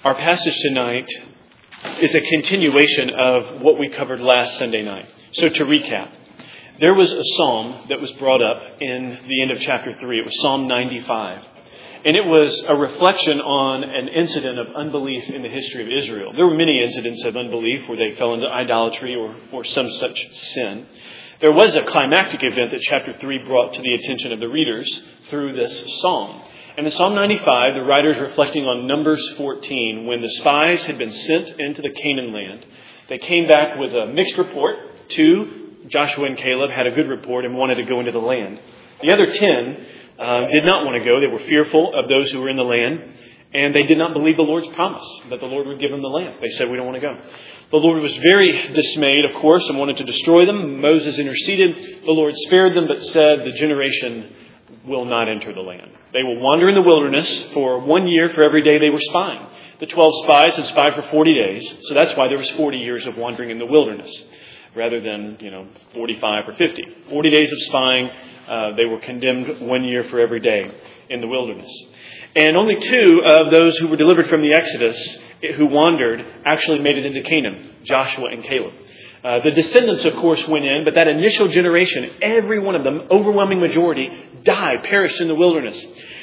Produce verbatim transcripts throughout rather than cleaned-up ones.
Our passage tonight is a continuation of what we covered last Sunday night. So to recap, there was a psalm that was brought up in the end of chapter three. It was Psalm ninety-five. And it was a reflection on an incident of unbelief in the history of Israel. There were many incidents of unbelief where they fell into idolatry or, or some such sin. There was a climactic event that chapter three brought to the attention of the readers through this psalm. And in Psalm ninety-five, the writer is reflecting on Numbers fourteen, when the spies had been sent into the Canaan land. They came back with a mixed report. Two, Joshua and Caleb, had a good report and wanted to go into the land. The other ten uh, did not want to go. They were fearful of those who were in the land. And they did not believe the Lord's promise that the Lord would give them the land. They said, we don't want to go. The Lord was very dismayed, of course, and wanted to destroy them. Moses interceded. The Lord spared them, but said the generation will not enter the land. They will wander in the wilderness for one year for every day they were spying. The twelve spies had spied for forty days, so that's why there was forty years of wandering in the wilderness, rather than, you know, forty-five or fifty. forty days of spying, uh, they were condemned one year for every day in the wilderness. And only two of those who were delivered from the Exodus, who wandered, actually made it into Canaan, Joshua and Caleb. Uh, the descendants, of course, went in, but that initial generation, every one of them, overwhelming majority, died, perished in the wilderness.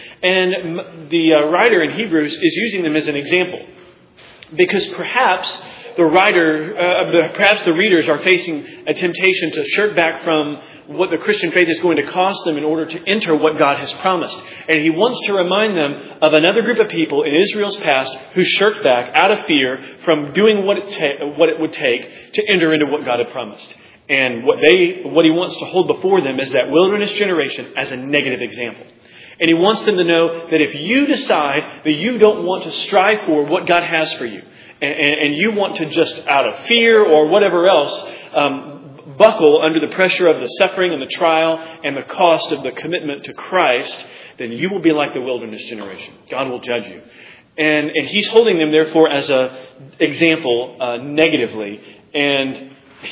And the uh, writer in Hebrews is using them as an example, because perhaps the writer, uh, the, perhaps the readers are facing a temptation to shirk back from what the Christian faith is going to cost them in order to enter what God has promised. And he wants to remind them of another group of people in Israel's past who shirked back out of fear from doing what it, ta- what it would take to enter into what God had promised. And what they, what he wants to hold before them is that wilderness generation as a negative example. And he wants them to know that if you decide that you don't want to strive for what God has for you, and, and you want to just out of fear or whatever else, um, buckle under the pressure of the suffering and the trial and the cost of the commitment to Christ, then you will be like the wilderness generation. God will judge you. And, and he's holding them, therefore, as an example uh, negatively. And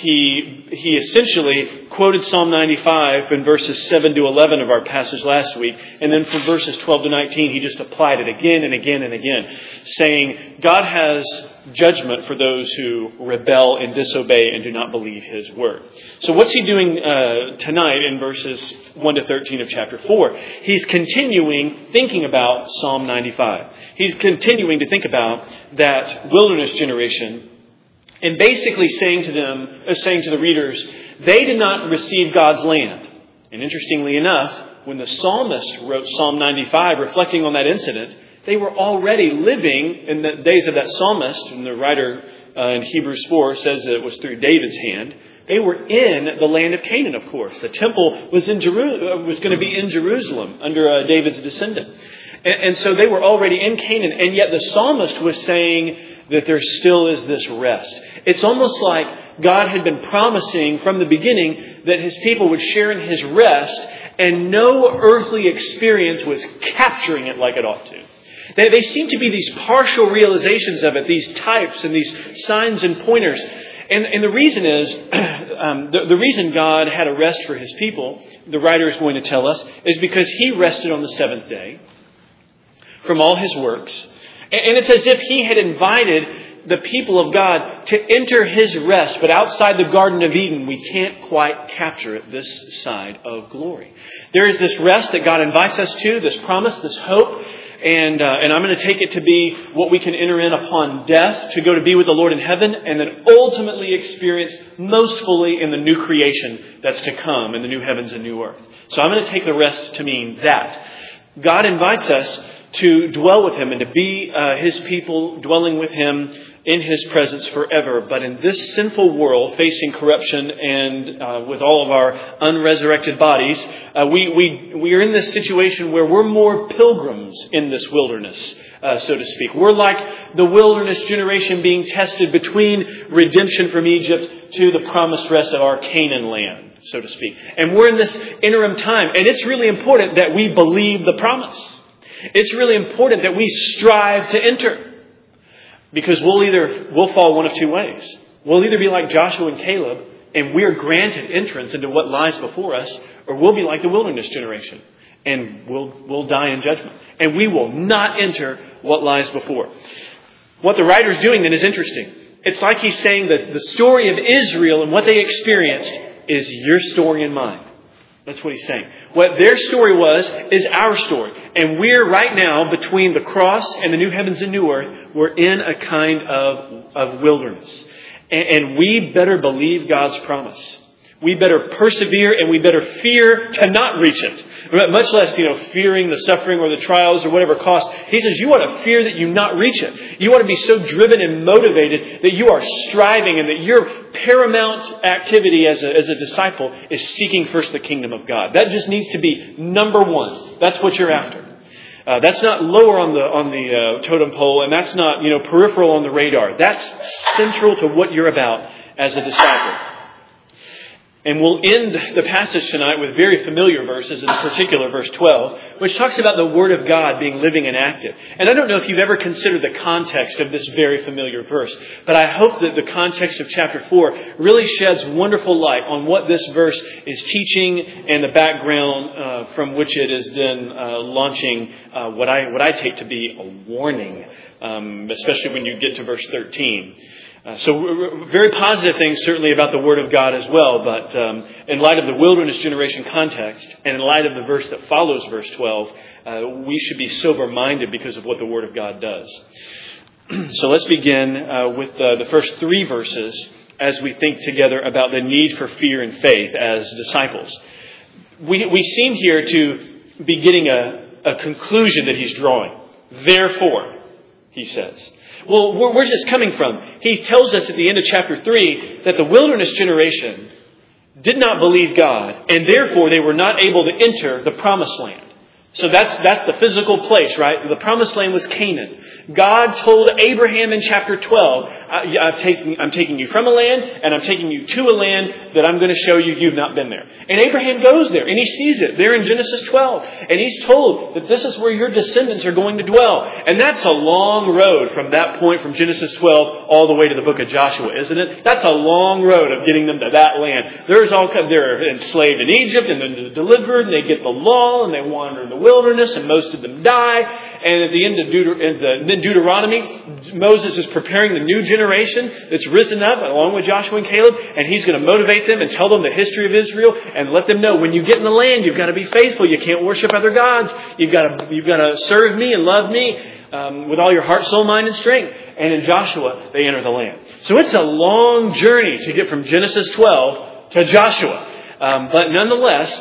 He he essentially quoted Psalm ninety-five in verses seven to eleven of our passage last week. And then from verses twelve to nineteen, he just applied it again and again and again, saying God has judgment for those who rebel and disobey and do not believe his word. So what's he doing uh, tonight in verses one to thirteen of chapter four? He's continuing thinking about Psalm ninety-five. He's continuing to think about that wilderness generation, and basically saying to them, uh, saying to the readers, they did not receive God's land. And interestingly enough, when the psalmist wrote Psalm ninety-five, reflecting on that incident, they were already living in the days of that psalmist, and the writer uh, in Hebrews four says that it was through David's hand. They were in the land of Canaan, of course. The temple was in Jeru- was going to be in Jerusalem under uh, David's descendant. And, and so they were already in Canaan, and yet the psalmist was saying that there still is this rest. It's almost like God had been promising from the beginning that his people would share in his rest, and no earthly experience was capturing it like it ought to. They, they seem to be these partial realizations of it, these types and these signs and pointers. And, and the reason is, um, the, the reason God had a rest for his people, the writer is going to tell us, is because he rested on the seventh day from all his works. And it's as if he had invited the people of God to enter his rest. But outside the Garden of Eden, we can't quite capture it this side of glory. There is this rest that God invites us to, this promise, this hope. And uh, and I'm going to take it to be what we can enter in upon death, to go to be with the Lord in heaven, and then ultimately experience most fully in the new creation that's to come, in the new heavens and new earth. So I'm going to take the rest to mean that. God invites us to dwell with him and to be uh, his people, dwelling with him in his presence forever. But in this sinful world, facing corruption and uh, with all of our unresurrected bodies, uh, we, we, we are in this situation where we're more pilgrims in this wilderness, uh, so to speak. We're like the wilderness generation being tested between redemption from Egypt to the promised rest of our Canaan land, so to speak. And we're in this interim time. And it's really important that we believe the promise. It's really important that we strive to enter, because we'll either we'll fall one of two ways. We'll either be like Joshua and Caleb, and we're granted entrance into what lies before us, or we'll be like the wilderness generation, and we'll we'll die in judgment, and we will not enter what lies before. What the writer's doing then is interesting. It's like he's saying that the story of Israel and what they experienced is your story and mine. That's what he's saying. What their story was is our story. And we're right now between the cross and the new heavens and new earth. We're in a kind of, of wilderness. And, and we better believe God's promise. We better persevere and we better fear to not reach it. Much less, you know, fearing the suffering or the trials or whatever cost. He says you ought to fear that you not reach it. You ought to be so driven and motivated that you are striving and that your paramount activity as a, as a disciple is seeking first the kingdom of God. That just needs to be number one. That's what you're after. Uh, that's not lower on the on the uh, totem pole, and that's not, you know, peripheral on the radar. That's central to what you're about as a disciple. And we'll end the passage tonight with very familiar verses, in particular verse twelve, which talks about the Word of God being living and active. And I don't know if you've ever considered the context of this very familiar verse, but I hope that the context of chapter four really sheds wonderful light on what this verse is teaching and the background uh, from which it is then uh, launching uh, what I what I take to be a warning, um, especially when you get to verse thirteen. Uh, so very positive things certainly about the Word of God as well, but um, in light of the wilderness generation context and in light of the verse that follows verse twelve, uh, we should be sober-minded because of what the Word of God does. So let's begin uh, with uh, the first three verses as we think together about the need for fear and faith as disciples. We, we seem here to be getting a, a conclusion that he's drawing. Therefore, he says. Well, where's this coming from? He tells us at the end of chapter three that the wilderness generation did not believe God, and therefore they were not able to enter the promised land. So that's that's the physical place, right? The promised land was Canaan. God told Abraham in chapter twelve, I'm taking, I'm taking you from a land and I'm taking you to a land that I'm going to show you you've not been there. And Abraham goes there and he sees it there in Genesis twelve. And he's told that this is where your descendants are going to dwell. And that's a long road from that point from Genesis twelve all the way to the book of Joshua, isn't it? That's a long road of getting them to that land. There's all they're enslaved in Egypt and then they're delivered and they get the law and they wander in the wilderness and most of them die. And at the end of Deuter- in the, Deuteronomy, Moses is preparing the new generation that's risen up along with Joshua and Caleb, and he's going to motivate them and tell them the history of Israel and let them know when you get in the land, you've got to be faithful. You can't worship other gods. You've got to you've got to serve me and love me um, with all your heart, soul, mind, and strength. And in Joshua, they enter the land. So it's a long journey to get from Genesis twelve to Joshua, um, but nonetheless,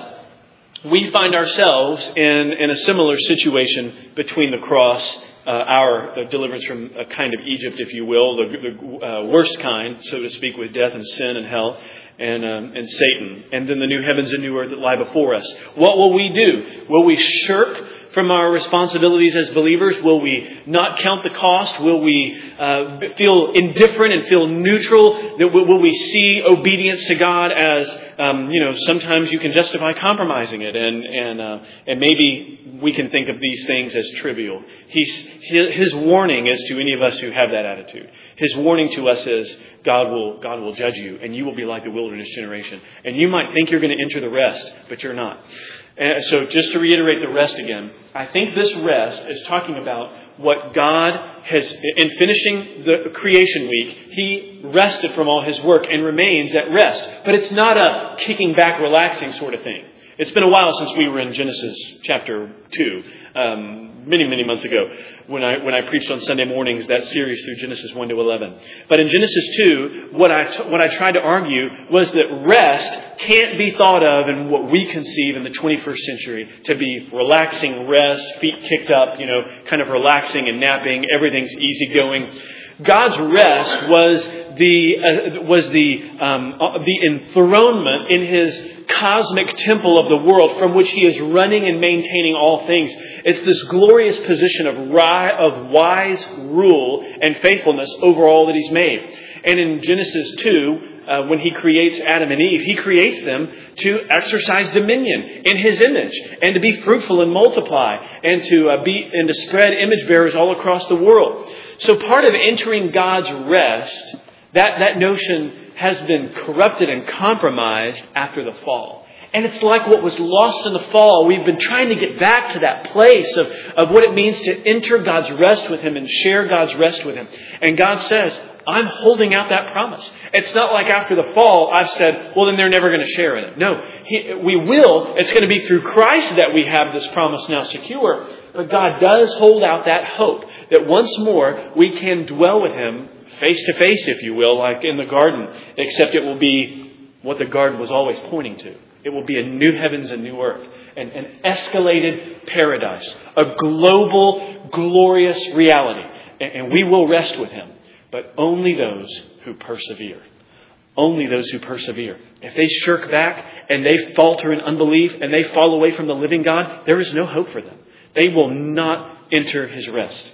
we find ourselves in, in a similar situation between the cross, uh, our uh, deliverance from a kind of Egypt, if you will, the, the uh, worst kind, so to speak, with death and sin and hell and um, and Satan, and then the new heavens and new earth that lie before us. What will we do? Will we shirk from our responsibilities as believers? Will we not count the cost? Will we uh, feel indifferent and feel neutral? Will we see obedience to God as, um, you know, sometimes you can justify compromising it, and and uh, and maybe we can think of these things as trivial. He's, his warning is to any of us who have that attitude. His warning to us is God will God will judge you, and you will be like the wilderness generation. And you might think you're going to enter the rest, but you're not. And so just to reiterate the rest again, I think this rest is talking about what God has, in finishing the creation week, He rested from all His work and remains at rest. But it's not a kicking back, relaxing sort of thing. It's been a while since we were in Genesis chapter two, um, many, many months ago, when I when I preached on Sunday mornings that series through Genesis one to eleven. But in Genesis two, what I t- what I tried to argue was that rest can't be thought of in what we conceive in the twenty-first century to be relaxing rest, feet kicked up, you know, kind of relaxing and napping, everything's easygoing. God's rest was the uh, was the um, uh, the enthronement in His cosmic temple of the world from which He is running and maintaining all things. It's this glorious position of ri- of wise rule and faithfulness over all that He's made. And in Genesis two, uh, when He creates Adam and Eve, He creates them to exercise dominion in His image and to be fruitful and multiply and to uh, be and to spread image bearers all across the world. So part of entering God's rest, that, that notion has been corrupted and compromised after the fall. And it's like what was lost in the fall. We've been trying to get back to that place of, of what it means to enter God's rest with Him and share God's rest with Him. And God says, I'm holding out that promise. It's not like after the fall I've said, well, then they're never going to share in it. No, he, we will. It's going to be through Christ that we have this promise now secure. But God does hold out that hope that once more we can dwell with Him face to face, if you will, like in the garden, except it will be what the garden was always pointing to. It will be a new heavens and new earth, an, an escalated paradise, a global, glorious reality. And, and we will rest with Him, but only those who persevere. Only those who persevere. If they shirk back and they falter in unbelief and they fall away from the living God, there is no hope for them. They will not enter His rest.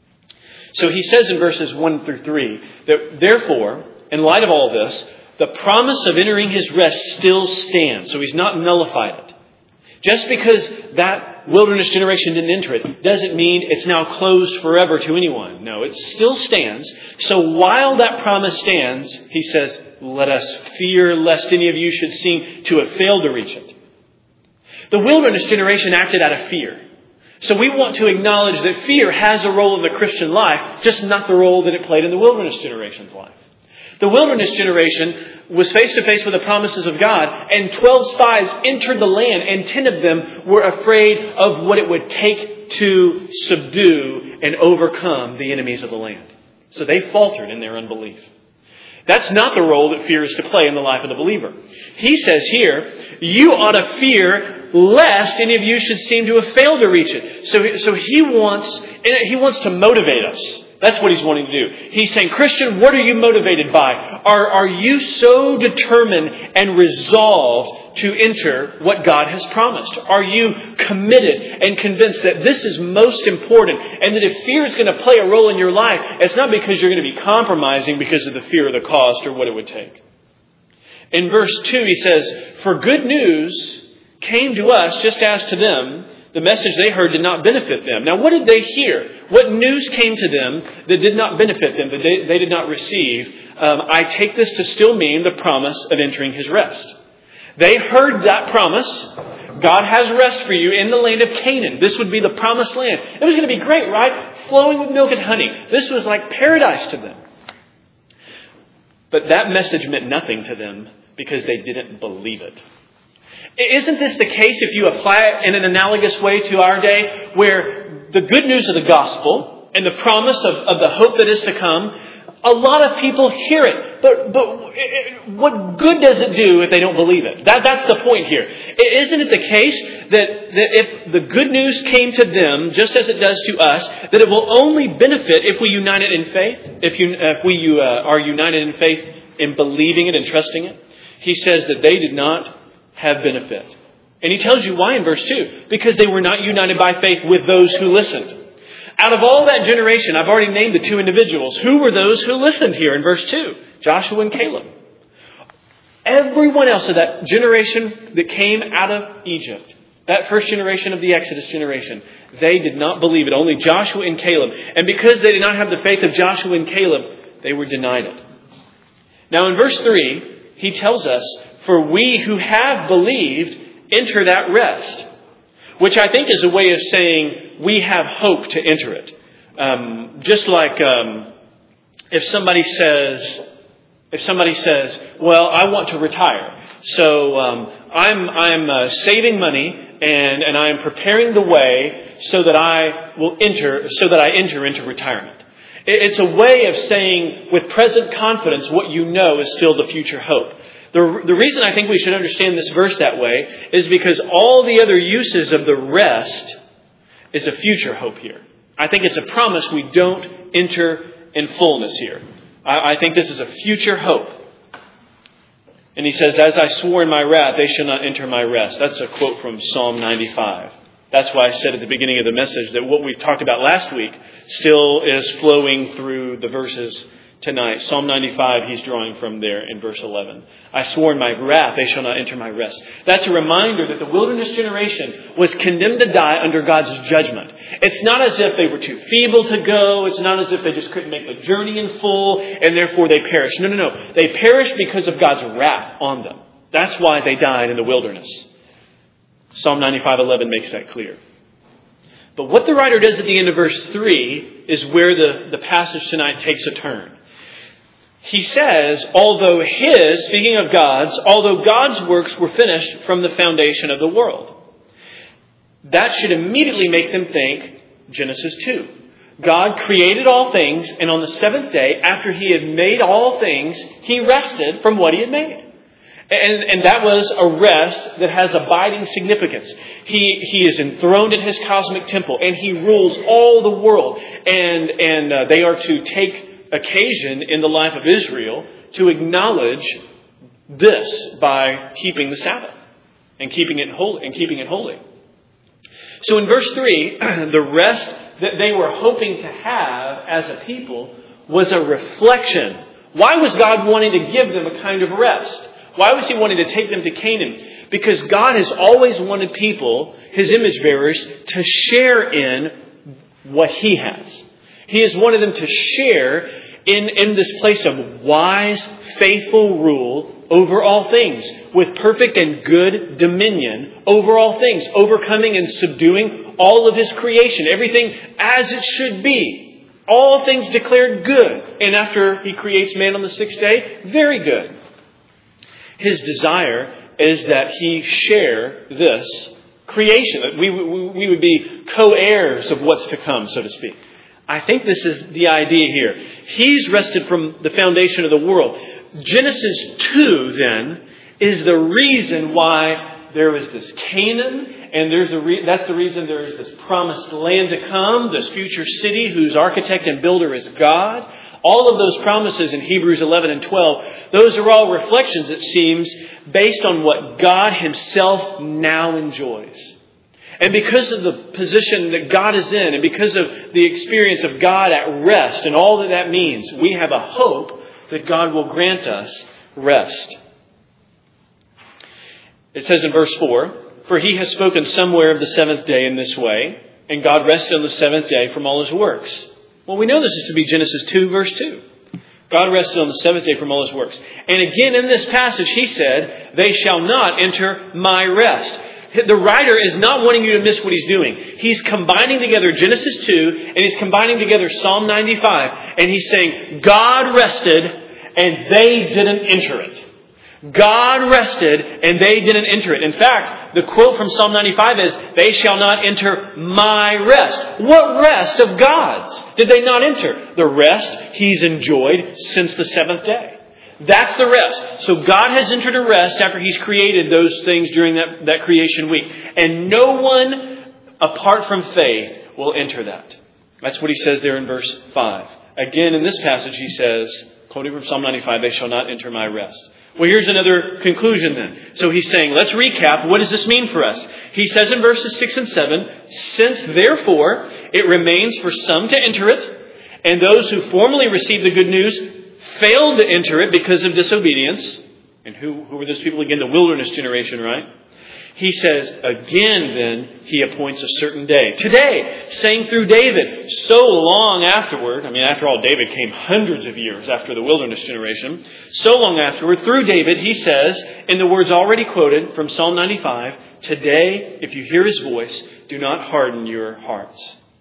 So he says in verses one through three that therefore, in light of all this, the promise of entering His rest still stands. So He's not nullified it. Just because that wilderness generation didn't enter it doesn't mean it's now closed forever to anyone. No, it still stands. So while that promise stands, he says, let us fear lest any of you should seem to have failed to reach it. The wilderness generation acted out of fear. So we want to acknowledge that fear has a role in the Christian life, just not the role that it played in the wilderness generation's life. The wilderness generation was face to face with the promises of God, and twelve spies entered the land, and ten of them were afraid of what it would take to subdue and overcome the enemies of the land. So they faltered in their unbelief. That's not the role that fear is to play in the life of the believer. He says here, you ought to fear lest any of you should seem to have failed to reach it. So, so he wants, he wants to motivate us. That's what he's wanting to do. He's saying, Christian, what are you motivated by? Are, are you so determined and resolved to enter what God has promised? Are you committed and convinced that this is most important, and that if fear is going to play a role in your life, it's not because you're going to be compromising because of the fear of the cost or what it would take? In verse two, he says, for good news came to us just as to them. The message they heard did not benefit them. Now, what did they hear? What news came to them that did not benefit them, that they, they did not receive? Um, I take this to still mean the promise of entering His rest. They heard that promise. God has rest for you in the land of Canaan. This would be the promised land. It was going to be great, right? Flowing with milk and honey. This was like paradise to them. But that message meant nothing to them because they didn't believe it. Isn't this the case if you apply it in an analogous way to our day, where the good news of the gospel and the promise of, of the hope that is to come, a lot of people hear it, but but what good does it do if they don't believe it? That that's the point here. Isn't it the case that, that if the good news came to them, just as it does to us, that it will only benefit if we unite it in faith, if you if we uh, are united in faith in believing it and trusting it? He says that they did not have benefit. And he tells you why in verse two. Because they were not united by faith with those who listened. Out of all that generation, I've already named the two individuals. Who were those who listened here in verse two? Joshua and Caleb. Everyone else of that generation that came out of Egypt, that first generation of the Exodus generation, they did not believe it. Only Joshua and Caleb. And because they did not have the faith of Joshua and Caleb, they were denied it. Now in verse three, he tells us, for we who have believed enter that rest. Which I think is a way of saying we have hope to enter it. Um, just like um, if somebody says, if somebody says, well, I want to retire. So um, I'm I'm uh, saving money and, and I'm preparing the way so that I will enter, so that I enter into retirement. It's a way of saying with present confidence what you know is still the future hope. The, the reason I think we should understand this verse that way is because all the other uses of the rest is a future hope here. I think it's a promise we don't enter in fullness here. I, I think this is a future hope. And he says, as I swore in my wrath, they shall not enter my rest. That's a quote from Psalm ninety-five. That's why I said at the beginning of the message that what we talked about last week still is flowing through the verses tonight. Psalm ninety-five, he's drawing from there in verse eleven. I swore in my wrath, they shall not enter my rest. That's a reminder that the wilderness generation was condemned to die under God's judgment. It's not as if they were too feeble to go. It's not as if they just couldn't make the journey in full and therefore they perished. No, no, no. They perished because of God's wrath on them. That's why they died in the wilderness. Psalm ninety-five eleven makes that clear. But what the writer does at the end of verse three is where the, the passage tonight takes a turn. He says, although his, speaking of God's, although God's works were finished from the foundation of the world. That should immediately make them think Genesis two. God created all things, and on the seventh day, after he had made all things, he rested from what he had made. And, and that was a rest that has abiding significance. He, he is enthroned in his cosmic temple, and he rules all the world. And, and uh, they are to take occasion in the life of Israel to acknowledge this by keeping the Sabbath and keeping it holy. And keeping it holy. So in verse three, the rest that they were hoping to have as a people was a reflection. Why was God wanting to give them a kind of rest? Why was he wanting to take them to Canaan? Because God has always wanted people, his image bearers, to share in what he has. He has wanted them to share in, in this place of wise, faithful rule over all things, with perfect and good dominion over all things, overcoming and subduing all of his creation, everything as it should be. All things declared good. And after he creates man on the sixth day, very good. His desire is that he share this creation, that we, we, we would be co-heirs of what's to come, so to speak. I think this is the idea here. He's rested from the foundation of the world. Genesis two, then, is the reason why there is this Canaan, and there's a re- that's the reason there is this promised land to come, this future city whose architect and builder is God. All of those promises in Hebrews eleven and twelve, those are all reflections, it seems, based on what God himself now enjoys. And because of the position that God is in, and because of the experience of God at rest and all that that means, we have a hope that God will grant us rest. It says in verse four, for he has spoken somewhere of the seventh day in this way, and God rested on the seventh day from all his works. Well, we know this is to be Genesis two, verse two. God rested on the seventh day from all his works. And again in this passage he said, they shall not enter my rest. The writer is not wanting you to miss what he's doing. He's combining together Genesis two and he's combining together Psalm ninety-five. And he's saying, God rested and they didn't enter it. God rested and they didn't enter it. In fact, the quote from Psalm ninety-five is, they shall not enter my rest. What rest of God's did they not enter? The rest he's enjoyed since the seventh day. That's the rest. So God has entered a rest after he's created those things during that, that creation week. And no one apart from faith will enter that. That's what he says there in verse five. Again, in this passage he says, quoting from Psalm ninety-five, they shall not enter my rest. Well, here's another conclusion then. So he's saying, let's recap. What does this mean for us? He says in verses six and seven, since therefore it remains for some to enter it, and those who formerly received the good news failed to enter it because of disobedience. And who, who were those people again? The wilderness generation, right? He says, again then, he appoints a certain day. Today, saying through David, so long afterward, I mean, after all, David came hundreds of years after the wilderness generation. So long afterward, through David, he says, in the words already quoted from Psalm ninety-five, today, if you hear his voice, do not harden your hearts.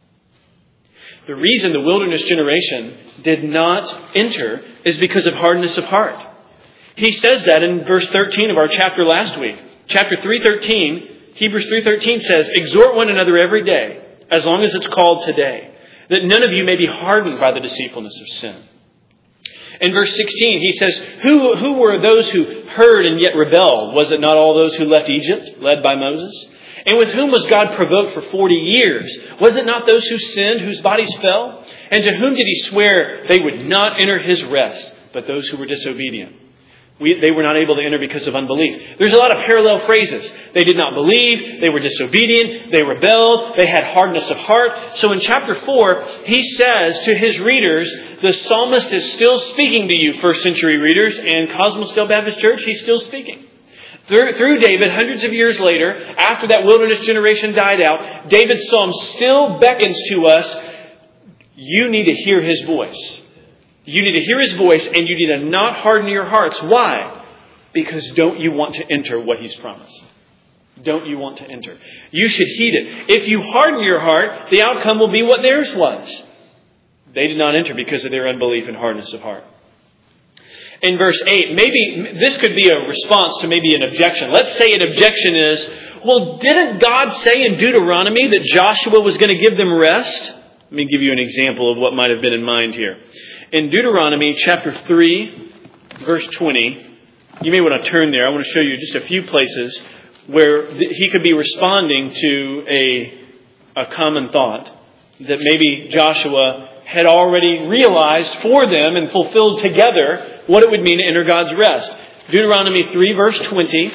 The reason the wilderness generation did not enter is because of hardness of heart. He says that in verse thirteen of our chapter last week. Chapter three thirteen, Hebrews three thirteen says, exhort one another every day, as long as it's called today, that none of you may be hardened by the deceitfulness of sin. In verse sixteen, he says, who, who were those who heard and yet rebelled? Was it not all those who left Egypt, led by Moses? And with whom was God provoked for forty years? Was it not those who sinned, whose bodies fell? And to whom did he swear they would not enter his rest, but those who were disobedient? We, they were not able to enter because of unbelief. There's a lot of parallel phrases. They did not believe. They were disobedient. They rebelled. They had hardness of heart. So in chapter four, he says to his readers, the psalmist is still speaking to you, first century readers, and Cosmosdale Baptist Church, he's still speaking. Through, through David, hundreds of years later, after that wilderness generation died out, David's psalm still beckons to us, you need to hear his voice. You need to hear his voice and you need to not harden your hearts. Why? Because don't you want to enter what he's promised? don't you want to enter? You should heed it. If you harden your heart, the outcome will be what theirs was. They did not enter because of their unbelief and hardness of heart. In verse eight, maybe this could be a response to maybe an objection. Let's say an objection is, well, didn't God say in Deuteronomy that Joshua was going to give them rest? Let me give you an example of what might have been in mind here. In Deuteronomy chapter three, verse twenty, you may want to turn there. I want to show you just a few places where he could be responding to a, a common thought that maybe Joshua had already realized for them and fulfilled together what it would mean to enter God's rest. Deuteronomy three, verse twenty.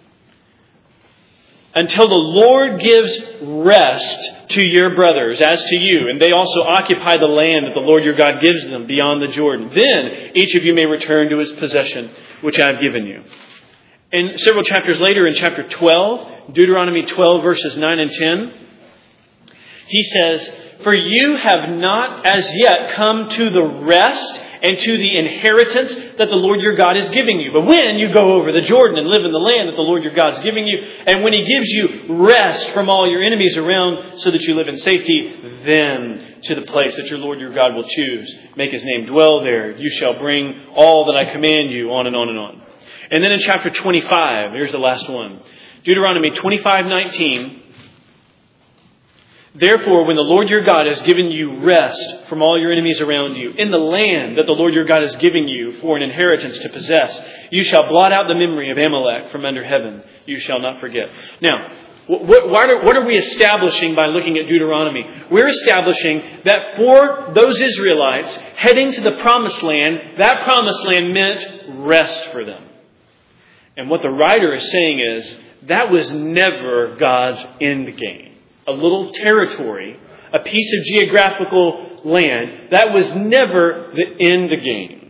Until the Lord gives rest to your brothers as to you, and they also occupy the land that the Lord your God gives them beyond the Jordan. Then each of you may return to his possession, which I have given you. And several chapters later, in chapter twelve, Deuteronomy twelve, verses nine and ten, he says, for you have not as yet come to the rest and to the inheritance that the Lord your God is giving you. But when you go over the Jordan and live in the land that the Lord your God is giving you, and when he gives you rest from all your enemies around so that you live in safety, then to the place that your Lord your God will choose, make his name dwell there. You shall bring all that I command you, on and on and on. And then in chapter twenty-five, here's the last one. Deuteronomy twenty-five nineteen. Therefore, when the Lord your God has given you rest from all your enemies around you, in the land that the Lord your God is giving you for an inheritance to possess, you shall blot out the memory of Amalek from under heaven. You shall not forget. Now, what, what, are, what are we establishing by looking at Deuteronomy? We're establishing that for those Israelites heading to the promised land, that promised land meant rest for them. And what the writer is saying is, that was never God's end game. A little territory, a piece of geographical land, that was never the end game.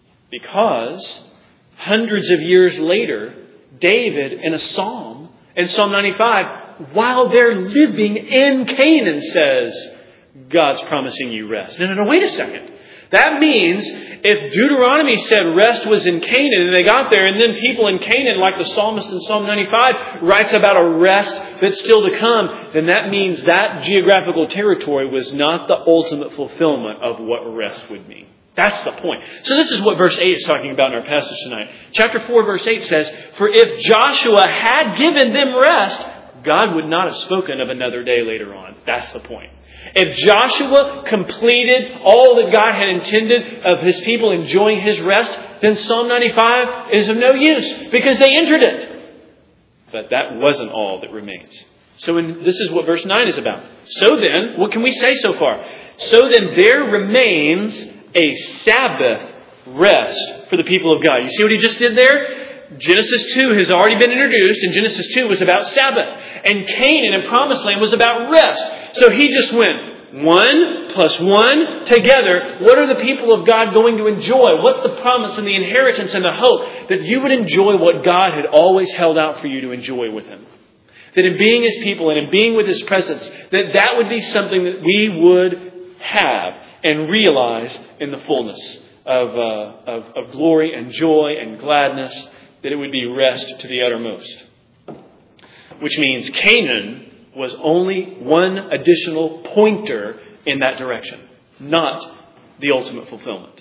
Because hundreds of years later, David in a psalm, in Psalm ninety-five, while they're living in Canaan, says, God's promising you rest. No, no, no, wait a second. That means if Deuteronomy said rest was in Canaan and they got there, and then people in Canaan, like the psalmist in Psalm ninety-five, writes about a rest that's still to come, then that means that geographical territory was not the ultimate fulfillment of what rest would mean. That's the point. So this is what verse eight is talking about in our passage tonight. Chapter four, verse eight says, for if Joshua had given them rest, God would not have spoken of another day later on. That's the point. If Joshua completed all that God had intended of his people enjoying his rest, then Psalm ninety-five is of no use because they entered it. But that wasn't all that remains. So in, this is what verse nine is about. So then, what can we say so far? So then there remains a Sabbath rest for the people of God. You see what he just did there? Genesis two has already been introduced, and Genesis two was about Sabbath. And Canaan and Promised Land was about rest. So he just went one plus one together. What are the people of God going to enjoy? What's the promise and the inheritance and the hope? That you would enjoy what God had always held out for you to enjoy with him. That in being his people and in being with his presence, that that would be something that we would have and realize in the fullness of, uh, of, of glory and joy and gladness. That it would be rest to the uttermost. Which means Canaan was only one additional pointer in that direction, not the ultimate fulfillment.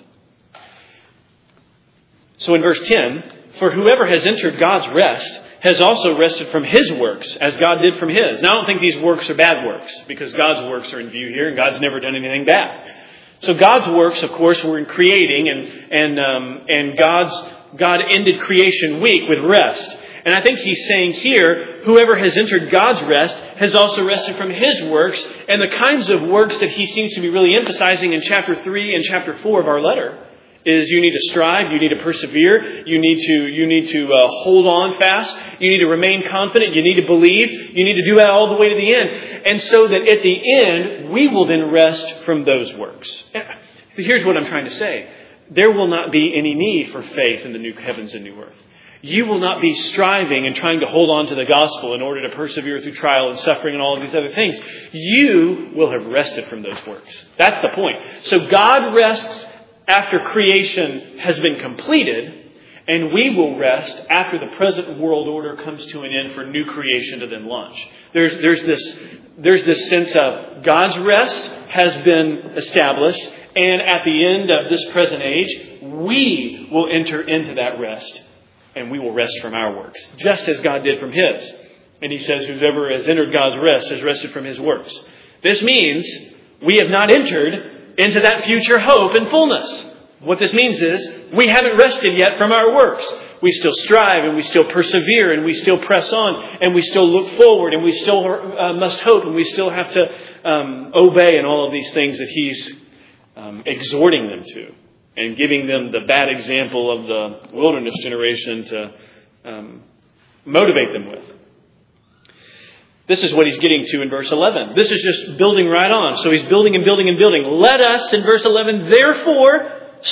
So in verse ten, for whoever has entered God's rest has also rested from his works, as God did from his. Now I don't think these works are bad works, because God's works are in view here, and God's never done anything bad. So God's works, of course, were in creating, and and um, and God's God ended creation week with rest. And I think he's saying here, whoever has entered God's rest has also rested from his works. And the kinds of works that he seems to be really emphasizing in chapter three and chapter four of our letter is you need to strive, you need to persevere, you need to you need to uh, hold on fast, you need to remain confident, you need to believe, you need to do that all the way to the end. And so that at the end, we will then rest from those works. Here's what I'm trying to say. There will not be any need for faith in the new heavens and new earth. You will not be striving and trying to hold on to the gospel in order to persevere through trial and suffering and all of these other things. You will have rested from those works. That's the point. So God rests after creation has been completed. And we will rest after the present world order comes to an end for new creation to then launch. There's, there's this, there's this sense of God's rest has been established. And at the end of this present age, we will enter into that rest. And we will rest from our works, just as God did from His. And He says, whoever has entered God's rest has rested from His works. This means we have not entered into that future hope and fullness. What this means is we haven't rested yet from our works. We still strive and we still persevere and we still press on and we still look forward and we still uh, must hope and we still have to um, obey and all of these things that He's um, exhorting them to and giving them the bad example of the wilderness generation to um, motivate them with. This is what He's getting to in verse eleven. This is just building right on. So He's building and building and building. Let us, in verse eleven, therefore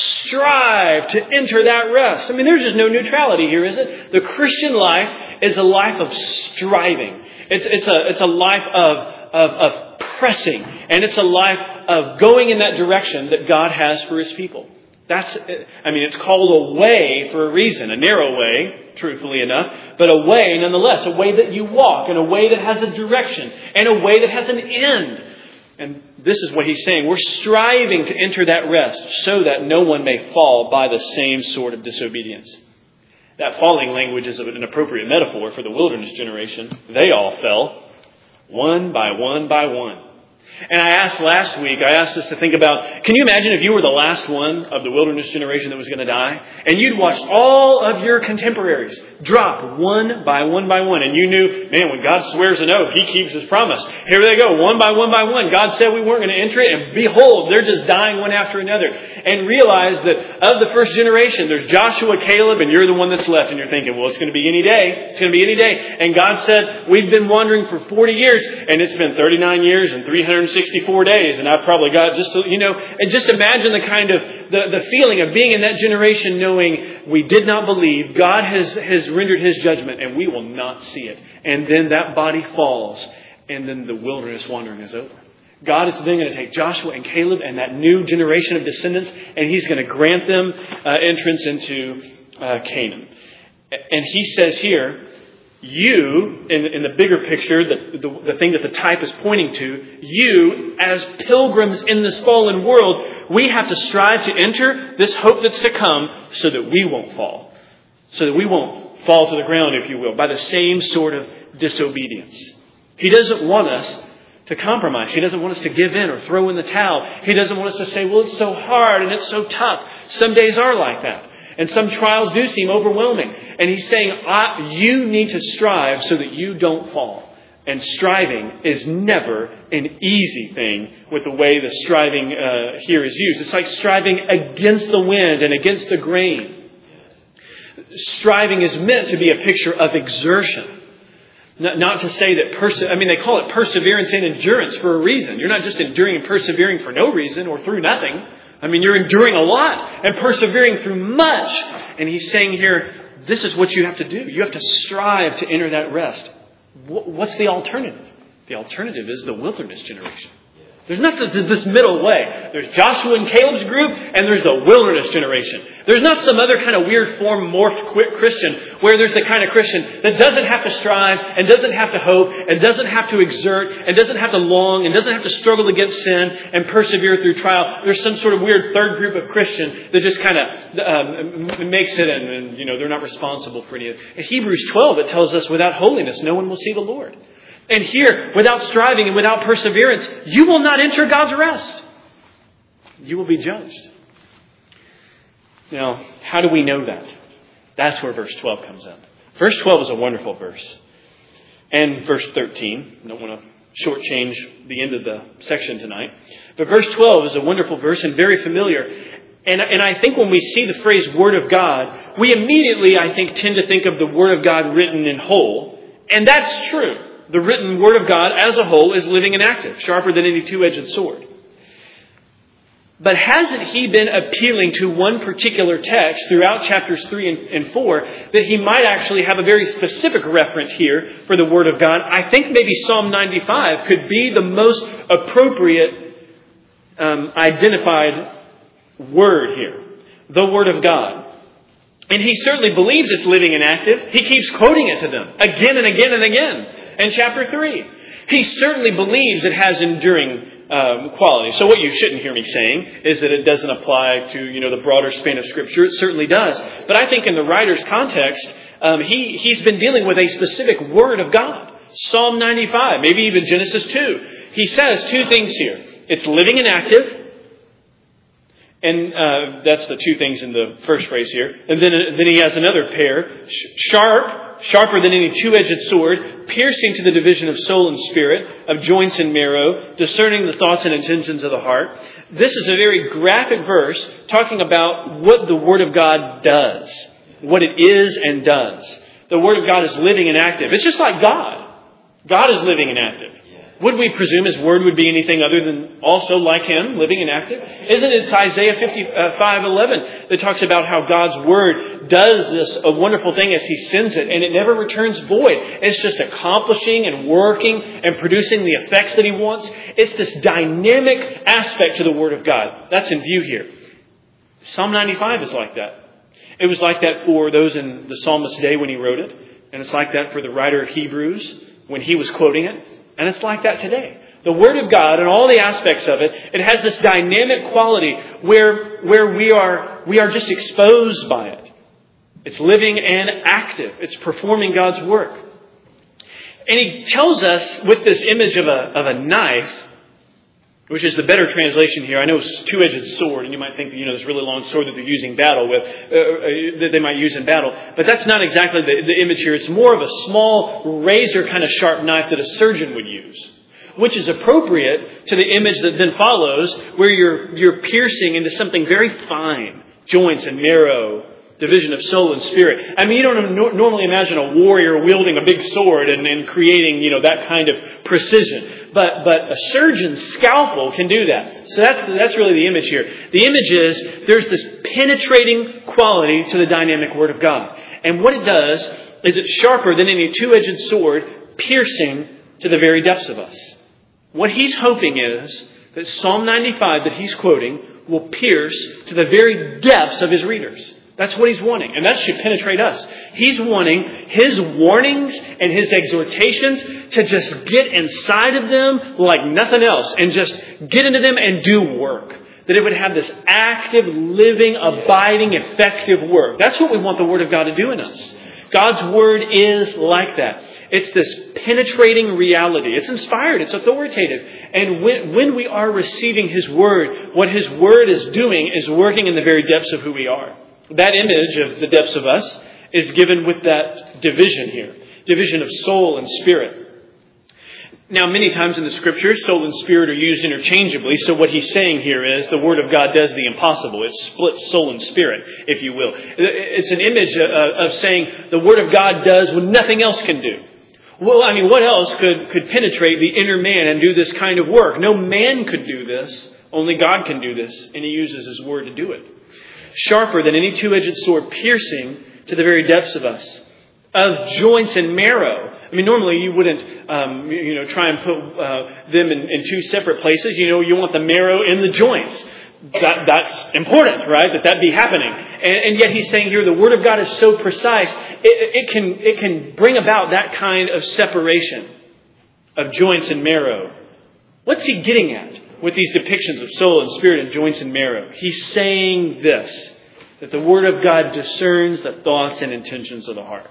strive to enter that rest. I mean, there's just no neutrality here, is it? The Christian life is a life of striving. It's, it's a, it's a life of, of, of pressing. And it's a life of going in that direction that God has for His people. That's, I mean, it's called a way for a reason, a narrow way, truthfully enough, but a way nonetheless, a way that you walk and a way that has a direction and a way that has an end. And this is what He's saying. We're striving to enter that rest so that no one may fall by the same sort of disobedience. That falling language is an appropriate metaphor for the wilderness generation. They all fell, one by one by one. And I asked last week, I asked us to think about, can you imagine if you were the last one of the wilderness generation that was going to die? And you'd watched all of your contemporaries drop one by one by one. And you knew, man, when God swears an oath, He keeps His promise. Here they go, one by one by one. God said we weren't going to enter it. And behold, they're just dying one after another. And realize that of the first generation, there's Joshua, Caleb, and you're the one that's left. And you're thinking, well, it's going to be any day. It's going to be any day. And God said, we've been wandering for forty years. And it's been thirty-nine years and three hundred sixty-four days, and I've probably got just, you know, and just imagine the kind of, the, the feeling of being in that generation knowing we did not believe, God has, has rendered His judgment, and we will not see it. And then that body falls, and then the wilderness wandering is over. God is then going to take Joshua and Caleb and that new generation of descendants, and He's going to grant them uh, entrance into uh, Canaan. And He says here, you, in, in the bigger picture, the, the, the thing that the type is pointing to, you, as pilgrims in this fallen world, we have to strive to enter this hope that's to come so that we won't fall. So that we won't fall to the ground, if you will, by the same sort of disobedience. He doesn't want us to compromise. He doesn't want us to give in or throw in the towel. He doesn't want us to say, well, it's so hard and it's so tough. Some days are like that. And some trials do seem overwhelming. And He's saying, I, you need to strive so that you don't fall. And striving is never an easy thing with the way the striving uh, here is used. It's like striving against the wind and against the grain. Striving is meant to be a picture of exertion. Not, not to say that, perse- I mean, they call it perseverance and endurance for a reason. You're not just enduring and persevering for no reason or through nothing. I mean, you're enduring a lot and persevering through much. And He's saying here, this is what you have to do. You have to strive to enter that rest. What's the alternative? The alternative is the wilderness generation. There's not this middle way. There's Joshua and Caleb's group, and there's the wilderness generation. There's not some other kind of weird form morphed Christian where there's the kind of Christian that doesn't have to strive and doesn't have to hope and doesn't have to exert and doesn't have to long and doesn't have to struggle against sin and persevere through trial. There's some sort of weird third group of Christian that just kind of um, makes it and, and, you know, they're not responsible for any of it. In Hebrews twelve, it tells us without holiness, no one will see the Lord. And here, without striving and without perseverance, you will not enter God's rest. You will be judged. Now, how do we know that? That's where verse twelve comes in. Verse twelve is a wonderful verse. And verse thirteen, I don't want to shortchange the end of the section tonight. But verse twelve is a wonderful verse and very familiar. And, and I think when we see the phrase Word of God, we immediately, I think, tend to think of the Word of God written in whole. And that's true. The written Word of God as a whole is living and active, sharper than any two-edged sword. But hasn't He been appealing to one particular text throughout chapters three and, and four that He might actually have a very specific reference here for the Word of God? I think maybe Psalm ninety-five could be the most appropriate um, identified word here. The Word of God. And he certainly believes it's living and active. He keeps quoting it to them again and again and again in chapter three. He certainly believes it has enduring um, quality. So what you shouldn't hear me saying is that it doesn't apply to, you know, the broader span of Scripture. It certainly does. But I think in the writer's context, um, he, he's been dealing with a specific word of God. Psalm ninety-five, maybe even Genesis two. He says two things here. It's living and active. And uh, that's the two things in the first phrase here. And then, then he has another pair. Sharp, sharper than any two-edged sword, piercing to the division of soul and spirit, of joints and marrow, discerning the thoughts and intentions of the heart. This is a very graphic verse talking about what the Word of God does. What it is and does. The Word of God is living and active. It's just like God. God is living and active. Would we presume His Word would be anything other than also like Him, living and active? Isn't it Isaiah fifty-five eleven that talks about how God's Word does this a wonderful thing as He sends it, and it never returns void. It's just accomplishing and working and producing the effects that He wants. It's this dynamic aspect to the Word of God. That's in view here. Psalm ninety-five is like that. It was like that for those in the psalmist's day when he wrote it, and it's like that for the writer of Hebrews when he was quoting it. And it's like that today. The Word of God and all the aspects of it, it has this dynamic quality where, where we are, we are just exposed by it. It's living and active. It's performing God's work. And he tells us with this image of a, of a knife, which is the better translation here. I know it's two-edged sword, and you might think that, you know, this really long sword that they're using battle with, uh, that they might use in battle. But that's not exactly the, the image here. It's more of a small razor kind of sharp knife that a surgeon would use, which is appropriate to the image that then follows, where you're, you're piercing into something very fine, joints and marrow, division of soul and spirit. I mean, you don't no- normally imagine a warrior wielding a big sword and, and creating, you know, that kind of precision. But but a surgeon's scalpel can do that. So that's that's really the image here. The image is there's this penetrating quality to the dynamic Word of God. And what it does is it's sharper than any two-edged sword, piercing to the very depths of us. What he's hoping is that Psalm ninety-five that he's quoting will pierce to the very depths of his readers. That's what he's wanting. And that should penetrate us. He's wanting his warnings and his exhortations to just get inside of them like nothing else. And just get into them and do work. That it would have this active, living, abiding, effective work. That's what we want the Word of God to do in us. God's Word is like that. It's this penetrating reality. It's inspired. It's authoritative. And when, when we are receiving His Word, what His Word is doing is working in the very depths of who we are. That image of the depths of us is given with that division here. Division of soul and spirit. Now, many times in the Scriptures, soul and spirit are used interchangeably. So what he's saying here is the Word of God does the impossible. It splits soul and spirit, if you will. It's an image of saying the Word of God does what nothing else can do. Well, I mean, what else could, could penetrate the inner man and do this kind of work? No man could do this. Only God can do this. And He uses His Word to do it. Sharper than any two-edged sword, piercing to the very depths of us, of joints and marrow. I mean, normally you wouldn't, um, you know, try and put uh, them in, in two separate places. You know, you want the marrow in the joints. That, that's important, right? That that be happening. And, and yet he's saying here, the Word of God is so precise, it, it can it can bring about that kind of separation of joints and marrow. What's he getting at with these depictions of soul and spirit and joints and marrow? He's saying this, that the Word of God discerns the thoughts and intentions of the heart.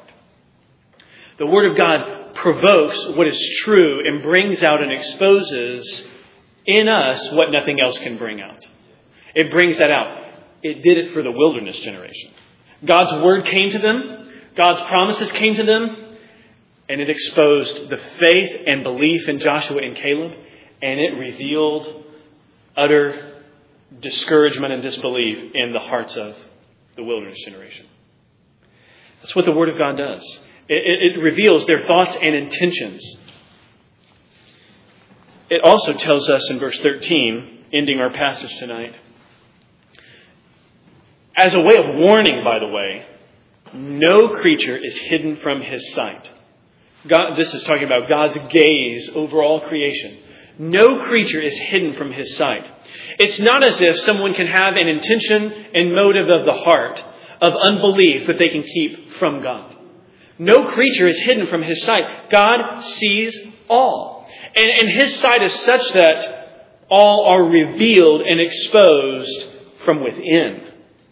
The Word of God provokes what is true and brings out and exposes in us what nothing else can bring out. It brings that out. It did it for the wilderness generation. God's Word came to them. God's promises came to them. And it exposed the faith and belief in Joshua and Caleb. And it revealed utter discouragement and disbelief in the hearts of the wilderness generation. That's what the Word of God does. It, it, it reveals their thoughts and intentions. It also tells us in verse thirteen, ending our passage tonight, as a way of warning, by the way, no creature is hidden from His sight. God, this is talking about God's gaze over all creation. No creature is hidden from His sight. It's not as if someone can have an intention and motive of the heart of unbelief that they can keep from God. No creature is hidden from His sight. God sees all. And, and His sight is such that all are revealed and exposed from within.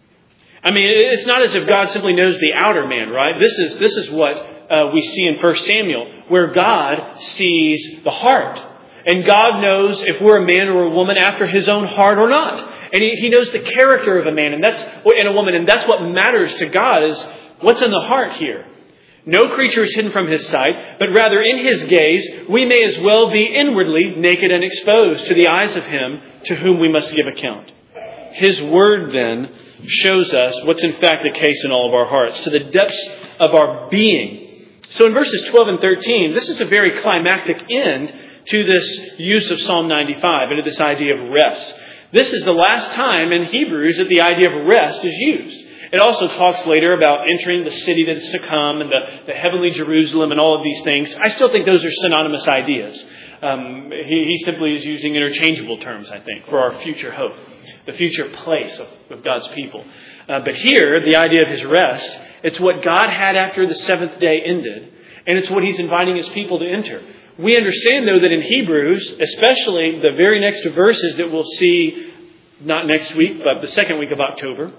I mean, it's not as if God simply knows the outer man, right? This is, this is what uh, we see in First Samuel, where God sees the heart. And God knows if we're a man or a woman after His own heart or not. And He, he knows the character of a man and that's and a woman. And that's what matters to God, is what's in the heart here. No creature is hidden from His sight, but rather in His gaze, we may as well be inwardly naked and exposed to the eyes of Him to whom we must give account. His word then shows us what's in fact the case in all of our hearts, to the depths of our being. So in verses twelve and thirteen, this is a very climactic end to this use of Psalm ninety-five and to this idea of rest. This is the last time in Hebrews that the idea of rest is used. It also talks later about entering the city that is to come and the, the heavenly Jerusalem and all of these things. I still think those are synonymous ideas. Um, he, he simply is using interchangeable terms, I think, for our future hope, the future place of, of God's people. Uh, but here, the idea of His rest, it's what God had after the seventh day ended, and it's what He's inviting His people to enter. We understand, though, that in Hebrews, especially the very next verses that we'll see, not next week, but the second week of October,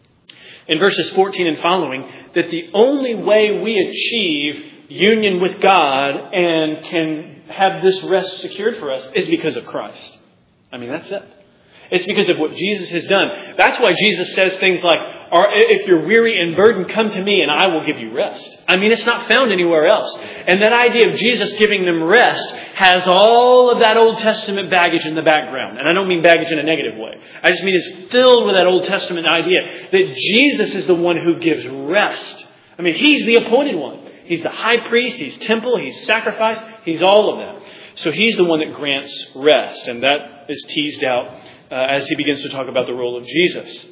in verses fourteen and following, that the only way we achieve union with God and can have this rest secured for us is because of Christ. I mean, that's it. It's because of what Jesus has done. That's why Jesus says things like, if you're weary and burdened, come to me and I will give you rest. I mean, it's not found anywhere else. And that idea of Jesus giving them rest has all of that Old Testament baggage in the background. And I don't mean baggage in a negative way. I just mean it's filled with that Old Testament idea that Jesus is the one who gives rest. I mean, He's the appointed one. He's the high priest. He's temple. He's sacrifice. He's all of that. So He's the one that grants rest. And that is teased out uh, as he begins to talk about the role of Jesus.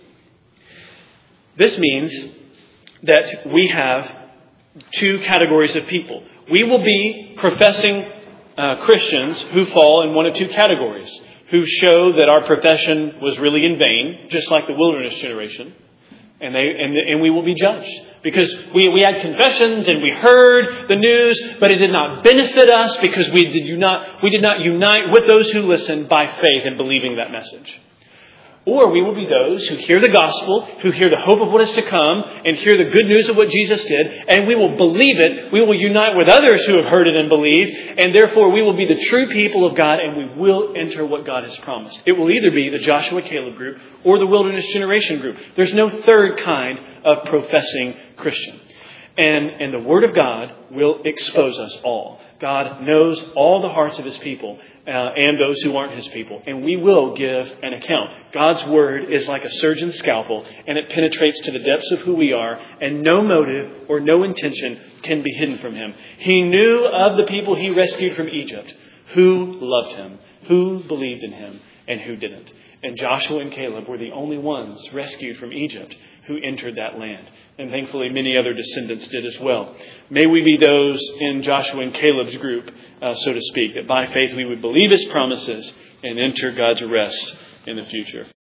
This means that we have two categories of people. We will be professing uh, Christians who fall in one of two categories, who show that our profession was really in vain, just like the wilderness generation, and they and, and we will be judged. Because we, we had confessions and we heard the news, but it did not benefit us because we did not we did not unite with those who listened by faith in believing that message. Or we will be those who hear the gospel, who hear the hope of what is to come, and hear the good news of what Jesus did, and we will believe it. We will unite with others who have heard it and believed, and therefore we will be the true people of God, and we will enter what God has promised. It will either be the Joshua Caleb group or the wilderness generation group. There's no third kind of professing Christian. And, and the Word of God will expose us all. God knows all the hearts of His people uh, and those who aren't His people. And we will give an account. God's Word is like a surgeon's scalpel, and it penetrates to the depths of who we are. And no motive or no intention can be hidden from Him. He knew of the people He rescued from Egypt, who loved Him, who believed in Him, and who didn't. And Joshua and Caleb were the only ones rescued from Egypt who entered that land. And thankfully, many other descendants did as well. May we be those in Joshua and Caleb's group, uh, so to speak, that by faith we would believe His promises and enter God's rest in the future.